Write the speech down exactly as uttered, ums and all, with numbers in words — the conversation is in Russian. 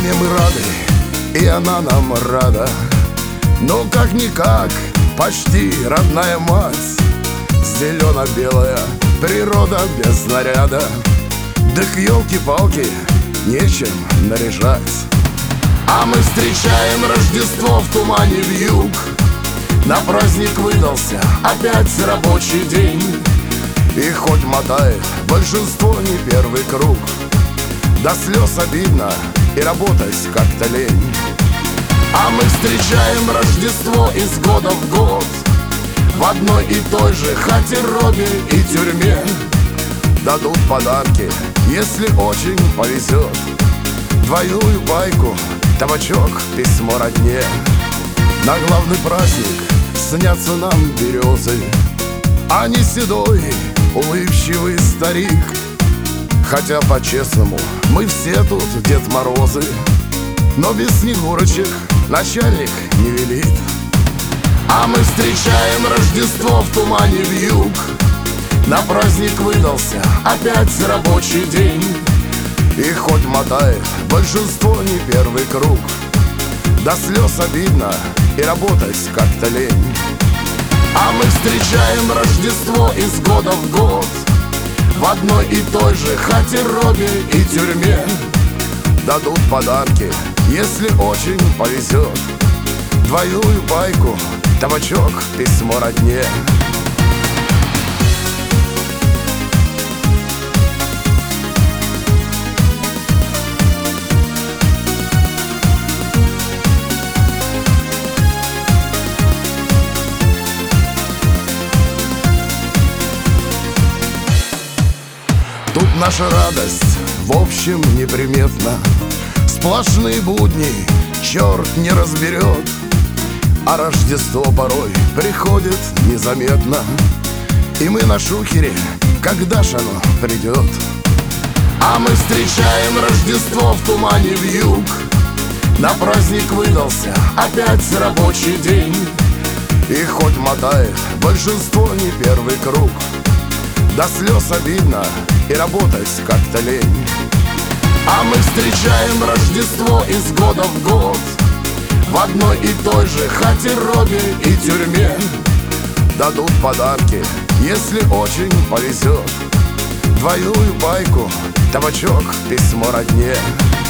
Маме мы рады, и она нам рада. Но как-никак, почти родная мать. Зелено-белая природа без наряда. Да к елки-палки нечем наряжать. А мы встречаем Рождество в тумане вьюг. На праздник выдался опять рабочий день. И хоть мотает большинство не первый круг, до слез обидно и работать как-то лень. А мы встречаем Рождество из года в год в одной и той же хате, робе и тюрьме. Дадут подарки, если очень повезет, двойную байку, табачок, письмо родне. На главный праздник снятся нам березы, а не седой, улыбчивый старик. Хотя по-честному мы все тут Дед Морозы, но без снегурочек начальник не велит. А мы встречаем Рождество в тумане вьюг. На праздник выдался опять рабочий день. И хоть мотает большинство не первый круг, до слез обидно и работать как-то лень. А мы встречаем Рождество из года в год в одной и той же хате, робе и тюрьме. Дадут подарки, если очень повезет, двойную байку, табачок, письмо родне. Тут наша радость, в общем, неприметна. Сплошные будни черт не разберет, а Рождество порой приходит незаметно. И мы на шухере, когда ж оно придет. А мы встречаем Рождество в тумане вьюг. На праздник выдался опять рабочий день. И хоть мотает большинство не первый круг, до слез обидно и работать как-то лень. А мы встречаем Рождество из года в год в одной и той же хате, робе и тюрьме. Дадут подарки, если очень повезет, двойную байку, табачок, письмо родне.